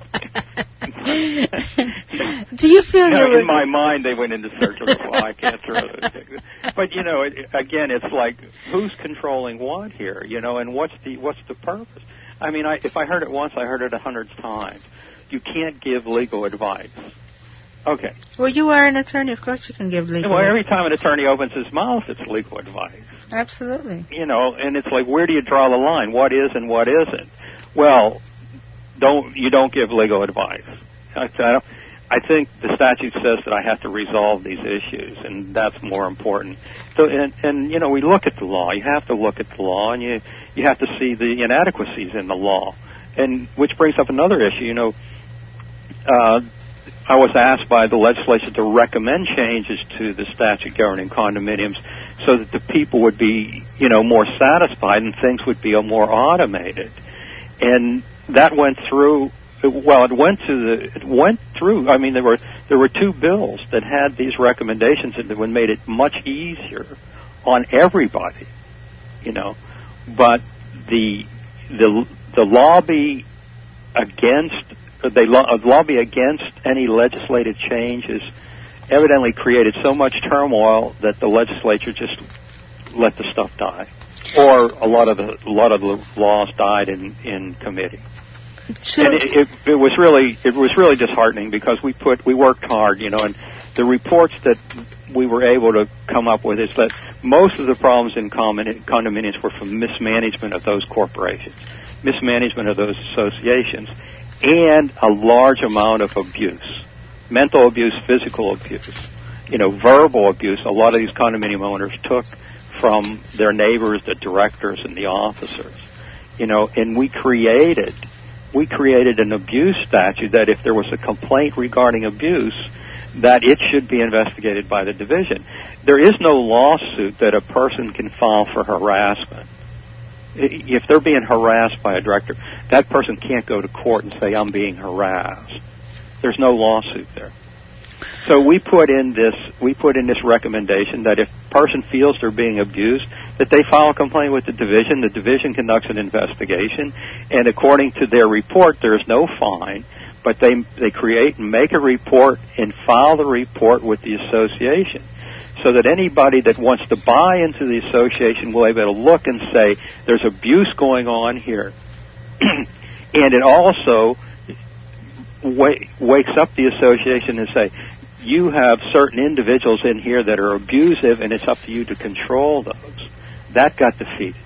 Do you feel no, you in my mind they went into circular file? I can't throw those things. But you know, it, again, it's like who's controlling what here? You know, and what's the what's the purpose? I mean, I, if I heard it once, I heard it a hundred times. You can't give legal advice. Okay. Well, you are an attorney. Of course you can give legal advice. Well, every time an attorney opens his mouth, it's legal advice. Absolutely. You know, and it's like, where do you draw the line? What is and what isn't? Well, don't you don't give legal advice. I, I, don't, I think the statute says that I have to resolve these issues, and that's more important. So, and, and you know, we look at the law. You have to look at the law, and you you have to see the inadequacies in the law. And which brings up another issue. You know, uh, I was asked by the legislature to recommend changes to the statute governing condominiums so that the people would be, you know, more satisfied and things would be more automated. And that went through. Well, it went to the. It went through. I mean, there were there were two bills that had these recommendations that would made it much easier on everybody, you know. But the the the lobby against they lo- lobby against any legislative changes evidently created so much turmoil that the legislature just let the stuff die, or a lot of the a lot of the laws died in in committee. Sure. And it, it, it was really it was really disheartening because we put we worked hard, you know, and the reports that we were able to come up with is that most of the problems in condominiums were from mismanagement of those corporations, mismanagement of those associations, and a large amount of abuse, mental abuse, physical abuse, you know, verbal abuse. A lot of these condominium owners took from their neighbors, the directors, and the officers, you know, and we created. We created an abuse statute that if there was a complaint regarding abuse, that it should be investigated by the division. There is no lawsuit that a person can file for harassment. If they're being harassed by a director, that person can't go to court and say, I'm being harassed. There's no lawsuit there. So we put in this, we put in this recommendation that if a person feels they're being abused, that they file a complaint with the division. The division conducts an investigation, and according to their report, there is no fine, but they they create and make a report and file the report with the association, so that anybody that wants to buy into the association will be able to look and say, there's abuse going on here. And it also wa- wakes up the association and say, you have certain individuals in here that are abusive, and it's up to you to control those. That got defeated.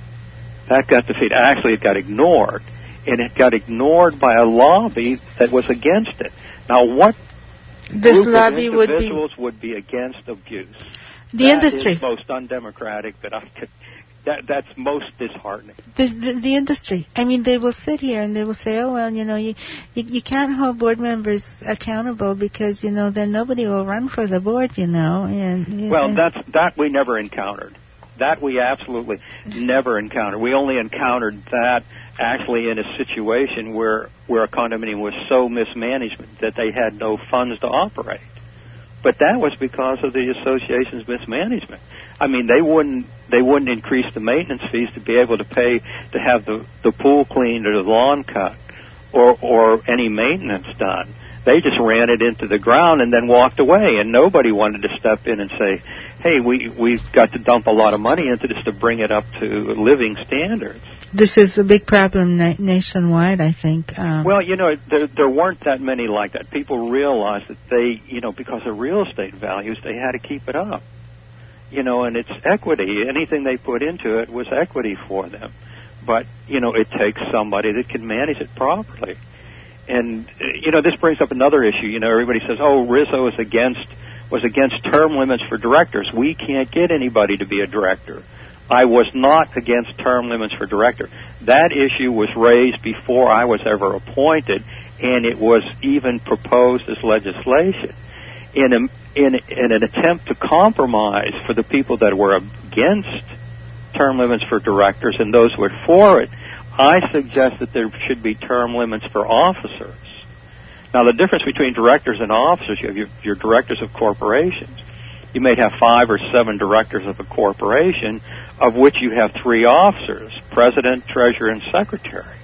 That got defeated. Actually, it got ignored. And it got ignored by a lobby that was against it. Now, what this group lobby of would be individuals would be against abuse? the that industry. Is most undemocratic that I could. That that's most disheartening. The, the, the industry. I mean, they will sit here and they will say, "Oh well, you know, you, you you can't hold board members accountable because you know then nobody will run for the board, you know." And well, and that's that we never encountered. That we absolutely never encountered. We only encountered that actually in a situation where where a condominium was so mismanaged that they had no funds to operate. But that was because of the association's mismanagement. I mean, they wouldn't they wouldn't increase the maintenance fees to be able to pay to have the the pool cleaned or the lawn cut or or any maintenance done. They just ran it into the ground and then walked away, and nobody wanted to step in and say, hey, we, we've got to dump a lot of money into this to bring it up to living standards. This is a big problem na- nationwide, I think. Um, well, you know, there, there weren't that many like that. People realized that they, you know, because of real estate values, they had to keep it up. You know, and it's equity. Anything they put into it was equity for them. But, you know, it takes somebody that can manage it properly. And, you know, this brings up another issue. You know, everybody says, oh, Rizzo is against, was against term limits for directors. We can't get anybody to be a director. I was not against term limits for director. That issue was raised before I was ever appointed, and it was even proposed as legislation. In, a, in, in an attempt to compromise for the people that were against term limits for directors and those who were for it, I suggest that there should be term limits for officers. Now, the difference between directors and officers, you have your, your directors of corporations. You may have five or seven directors of a corporation, of which you have three officers, president, treasurer, and secretary.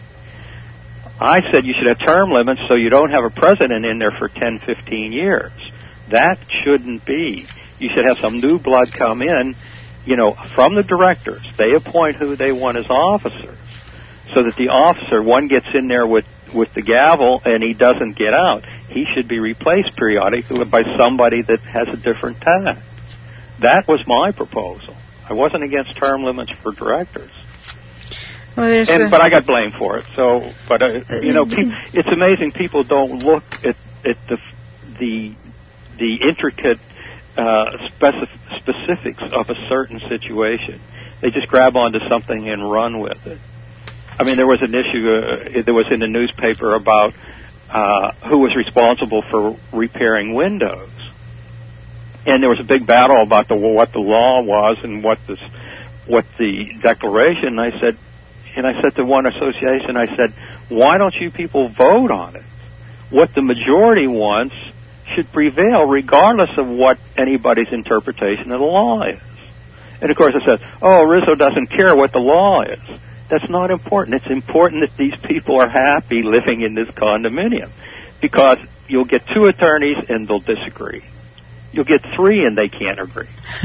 I said you should have term limits so you don't have a president in there for ten, fifteen years. That shouldn't be. You should have some new blood come in, you know, from the directors. They appoint who they want as officers. So that the officer, one gets in there with, with the gavel and he doesn't get out. He should be replaced periodically by somebody that has a different tact. That was my proposal. I wasn't against term limits for directors. Well, and, a, but I got blamed for it. So, but uh, you know, pe- it's amazing people don't look at, at the the the intricate uh, specif- specifics of a certain situation. They just grab onto something and run with it. I mean, there was an issue uh, that was in the newspaper about uh, who was responsible for repairing windows, and there was a big battle about the what the law was and what this what the declaration. And I said, and I said to one association, I said, why don't you people vote on it? What the majority wants should prevail, regardless of what anybody's interpretation of the law is. And of course, I said, oh, Rizzo doesn't care what the law is. That's not important. It's important that these people are happy living in this condominium, because you'll get two attorneys and they'll disagree. You'll get three and they can't agree.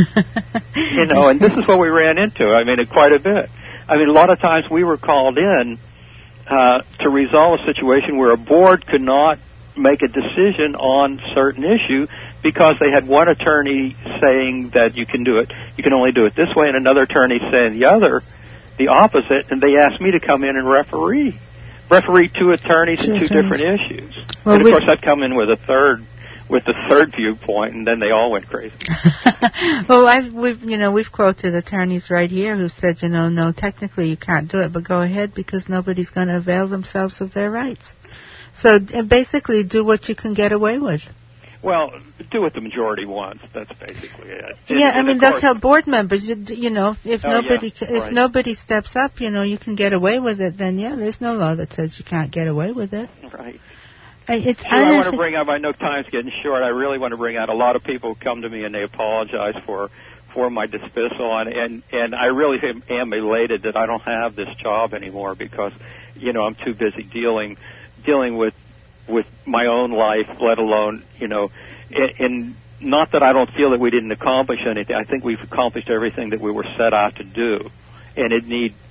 You know, and this is what we ran into, I mean, quite a bit. I mean, a lot of times we were called in uh, to resolve a situation where a board could not make a decision on certain issue because they had one attorney saying that you can do it, you can only do it this way, and another attorney saying the other, the opposite, and they asked me to come in and referee. Referee two attorneys and two different issues. Well, and of course I'd come in with a third with the third viewpoint, and then they all went crazy. Well, I've, we've, you know, we've quoted attorneys right here who said, you know, no, technically you can't do it, but go ahead because nobody's going to avail themselves of their rights. So basically do what you can get away with. Well, do what the majority wants. That's basically it. Yeah, and, I mean, that's how board members, you, you know, if oh, nobody yeah, if right. nobody steps up, you know, you can get away with it, then, yeah, there's no law that says you can't get away with it. Right. I, it's sure, I want to bring up, I know time's getting short, I really want to bring out, a lot of people come to me and they apologize for for my dismissal, and, and, and I really am, am elated that I don't have this job anymore because, you know, I'm too busy dealing dealing with with my own life, let alone, you know, and, and not that I don't feel that we didn't accomplish anything. I think we've accomplished everything that we were set out to do, and it need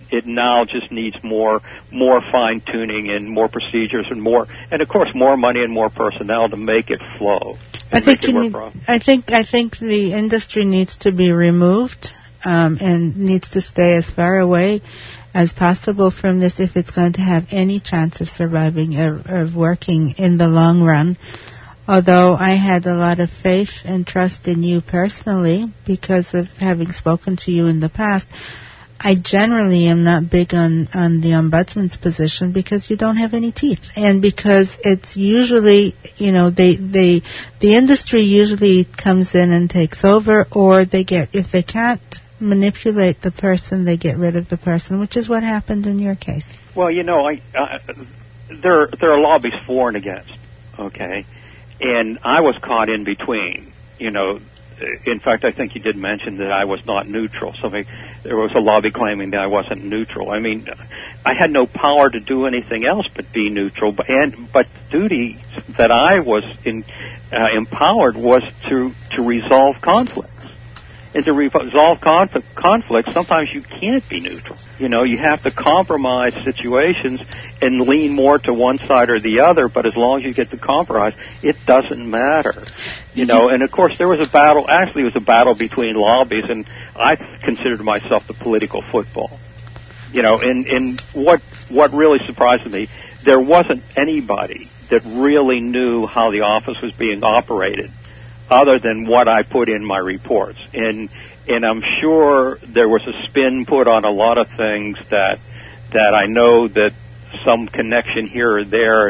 it now just needs more more fine tuning and more procedures and more, and of course more money and more personnel to make it flow. I think you need, I think I think the industry needs to be removed um, and needs to stay as far away as possible from this if it's going to have any chance of surviving or of working in the long run. Although I had a lot of faith and trust in you personally because of having spoken to you in the past, I generally am not big on, on the ombudsman's position because you don't have any teeth, and because it's usually, you know, they they the industry usually comes in and takes over, or they get, if they can't manipulate the person, they get rid of the person, which is what happened in your case. Well, you know, I uh, there there are lobbies for and against, okay, and I was caught in between, you know. In fact, I think you did mention that I was not neutral. So there was a lobby claiming that I wasn't neutral. I mean, I had no power to do anything else but be neutral. But and but duty that I was in, uh, empowered was to to resolve conflicts. And to resolve conflict, conflicts, sometimes you can't be neutral. You know, you have to compromise situations and lean more to one side or the other, but as long as you get to compromise, it doesn't matter. You know, and of course there was a battle, actually it was a battle between lobbies, and I considered myself the political football. You know, and, and what, what really surprised me, there wasn't anybody that really knew how the office was being operated other than what I put in my reports. And and I'm sure there was a spin put on a lot of things that that I know that some connection here or there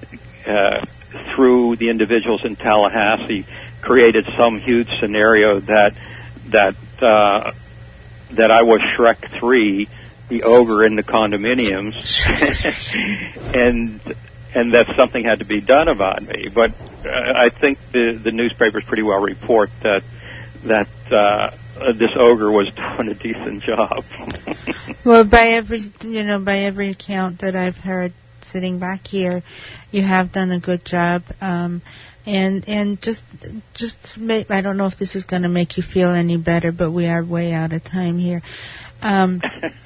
uh, through the individuals in Tallahassee created some huge scenario that that uh, that I was Shrek three, the ogre in the condominiums, and and that something had to be done about me. But uh, I think the the newspapers pretty well report that that uh, this ogre was doing a decent job. Well, by every you know by every account that I've heard, sitting back here, you have done a good job. Um, and and just just make, I don't know if this is going to make you feel any better, but we are way out of time here. Um,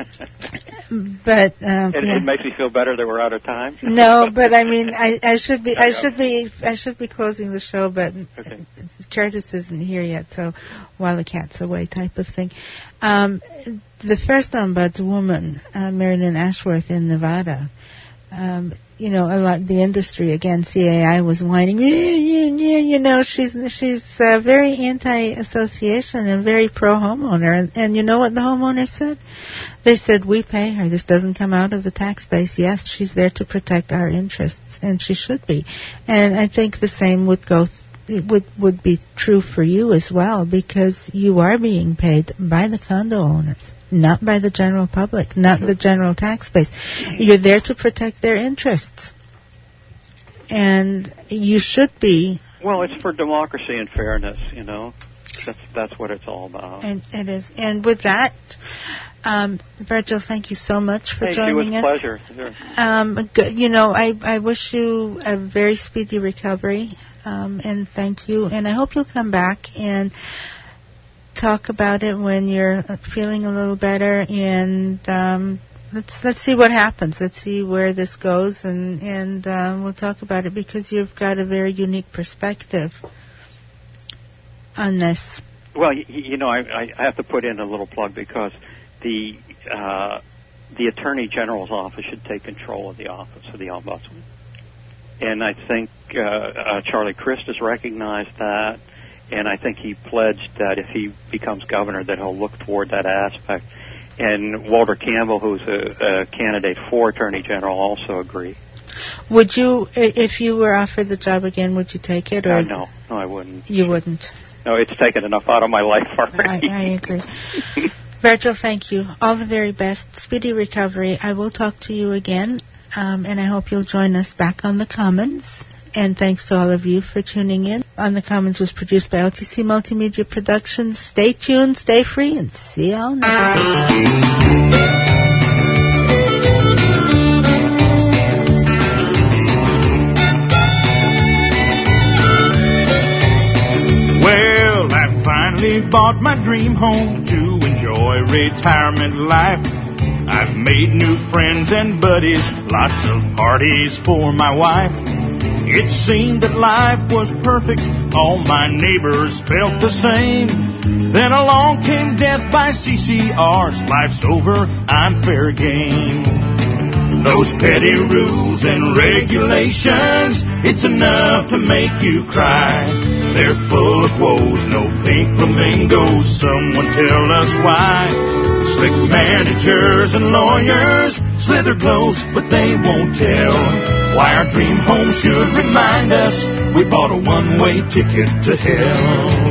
but um, it, yeah. it makes me feel better that we're out of time. No, but I mean, I, I should be, I should be, I should be closing the show. But okay. Curtis isn't here yet, so while the cat's away, type of thing. Um, the first ombudswoman, uh, Marilyn Ashworth in Nevada. Um, you know, a lot the industry again. C A I was whining. Yeah, yeah, yeah. You know, she's she's uh, very anti-association and very pro-homeowner. And, and you know what the homeowner said? They said, "We pay her. This doesn't come out of the tax base. Yes, she's there to protect our interests, and she should be." And I think the same would go th- would would be true for you as well, because you are being paid by the condo owners. Not by the general public, not the general tax base. You're there to protect their interests. And you should be. Well, it's for democracy and fairness, you know. That's that's what it's all about. And it is. And with that, um, Virgil, thank you so much for Thank joining you. It was a us. pleasure. Sure. Um, you know, I, I wish you a very speedy recovery, um, and thank you. And I hope you'll come back and talk about it when you're feeling a little better, and um, let's let's see what happens. Let's see where this goes, and and um, we'll talk about it, because you've got a very unique perspective on this. Well, you, you know, I, I have to put in a little plug, because the uh, the Attorney General's office should take control of the office of the Ombudsman, and I think uh, uh, Charlie Crist has recognized that. And I think he pledged that if he becomes governor, that he'll look toward that aspect. And Walter Campbell, who's a, a candidate for Attorney General, also agreed. Would you, if you were offered the job again, would you take it? Or uh, no, no, I wouldn't. You wouldn't? No, it's taken enough out of my life already. I, I agree. Virgil, thank you. All the very best. Speedy recovery. I will talk to you again, um, and I hope you'll join us back on the Commons. And thanks to all of you for tuning in. On the Commons was produced by L T C Multimedia Productions. Stay tuned, stay free, and see y'all next week. Well, I finally bought my dream home to enjoy retirement life. I've Made new friends and buddies, lots of parties for my wife. It seemed that life was perfect, all my neighbors felt the same. Then along came death by C C Rs, life's over, I'm fair game. Those petty rules and regulations, it's enough to make you cry. They're full of woes, no pink flamingos, someone tell us why. Slick managers and lawyers slither close, but they won't tell why our dream home should remind us we bought a one-way ticket to hell.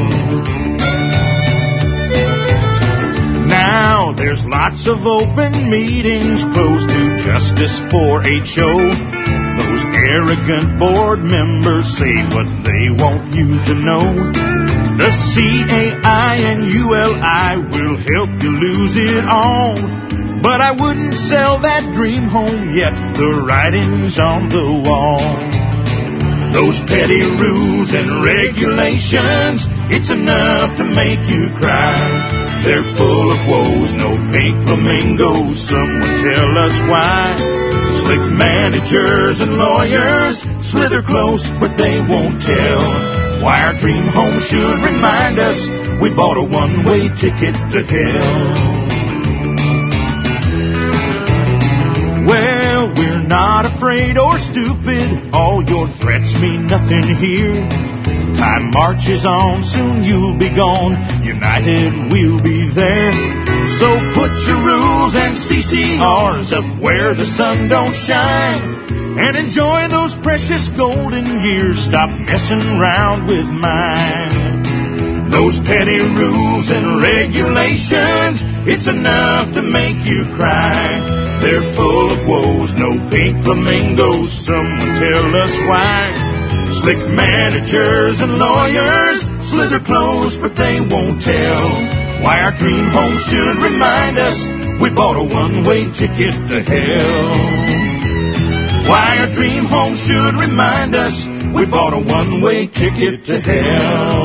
Now there's lots of open meetings closed to justice for H O. Those arrogant board members say what they want you to know. The C A I and U L I will help you lose it all. But I wouldn't sell that dream home yet, the writing's on the wall. Those petty rules and regulations, it's enough to make you cry. They're full of woes, no pink flamingos, someone tell us why. Slick managers and lawyers slither close, but they won't tell why our dream home should remind us we bought a one-way ticket to hell. Well, we're not afraid or stupid, all your threats mean nothing here. Time marches on, soon you'll be gone, united we'll be there. So put your rules and C C Rs up where the sun don't shine, and enjoy those precious golden years, stop messing around with mine. Those petty rules and regulations, it's enough to make you cry. They're full of woes, no pink flamingos, someone tell us why. Slick managers and lawyers slither close, but they won't tell why our dream home should remind us we bought a one-way ticket to hell. Why our dream home should remind us we bought a one-way ticket to hell.